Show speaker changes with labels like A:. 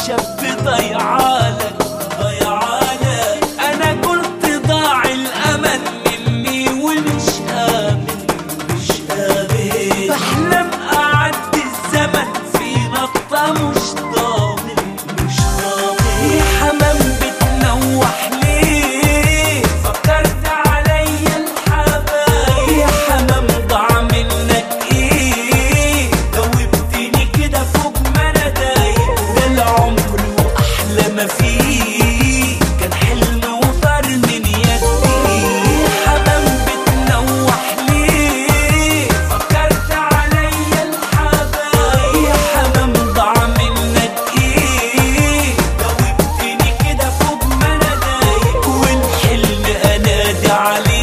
A: شاب ضيعالك ضيعالك. انا كنت ضاع الامل مني ومش امن مش امن. بحلم اعدي الزمن في نقطة مش ضامن مش ضامن. يا حمام بتنوح ليه فكرت عليا الحبايب. يا حمام ضاع منك ايه دوبتني كده فوق ما انا دايب. ده العمر واحلى ما فيه كان حلم وطار من يدي. يا حمام بتنوح ليه فكرت عليا الحبايب. يا حمام ضاع منك ايه دوبتني كده فوق ما انا دايب. والحلم انادي عليه